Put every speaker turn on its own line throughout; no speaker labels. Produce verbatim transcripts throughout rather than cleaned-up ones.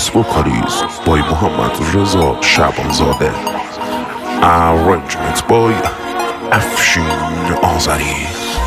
Guest vocalist by Muhammad Reza Shabanzadeh. Arrangement by Afshin Azari.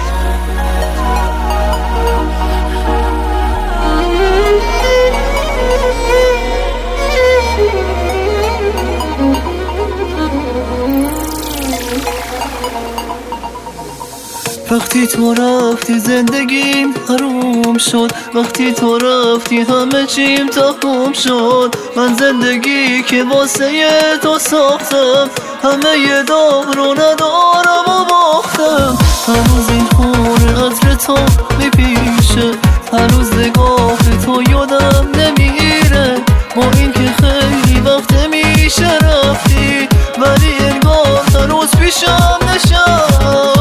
وقتی تو رفتی زندگیم حروم شد، وقتی تو رفتی همه چیم تموم شد. من زندگی که واسه تو ساختم همه ی دام رو ندارم و باختم. هنوز این خونه عطر تو میپیشه، هنوز نگاه تو یادم نمیره. با این که خیلی وقت میشه رفتی، ولی انگار هنوز پیشم نشستی.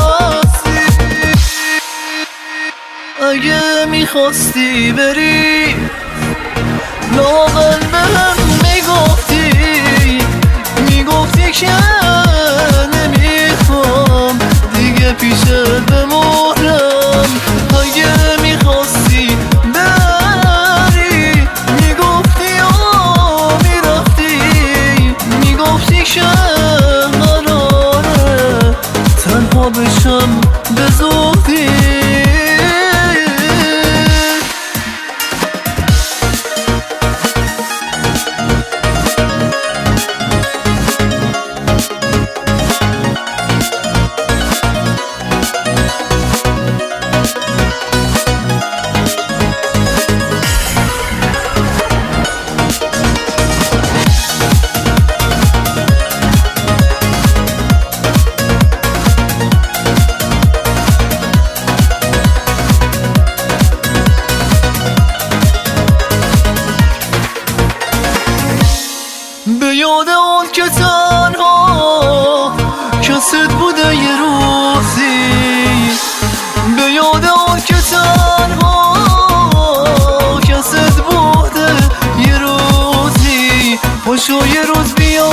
اگه میخواستی بری لااقل بهم میگفتی، میگفتی که نمیخوام دیگه پیشت بمونم. اگه میخواستی بری میگفتی و میرفتی، میگفتی که قراره تنها بشم به زودی. به یاد اون که تنها کست بوده یه روزی، به یاد اون که تنها کست بوده یه روزی. پاشو یه روز بیا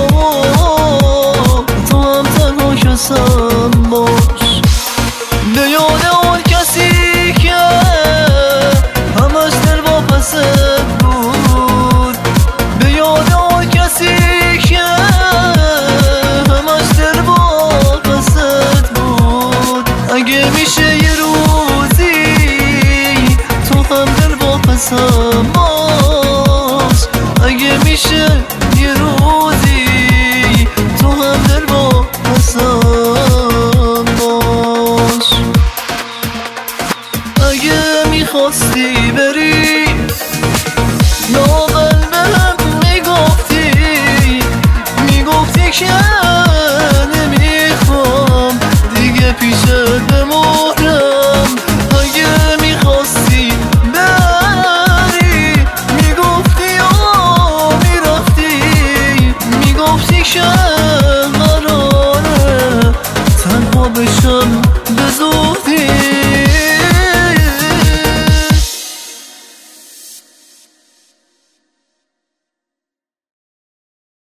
تو هم تنها کسم باش. به یاد اون کسی که همش دل واپست بود، به یاد اون کسی که همش دل واپست بود. اگه میشه یه روزی تو هم دل واپسم باش. اگه میشه یه روزی تو هم دل واپسم باش. اگه میخواستی بری لااقل بهم میگفتی، میگفتی که نمیخوام دیگه پیشت بمونم. اگه میخواستی بری میگفتی و میرفتی، میگفتی که قراره تنها بشم به زودی.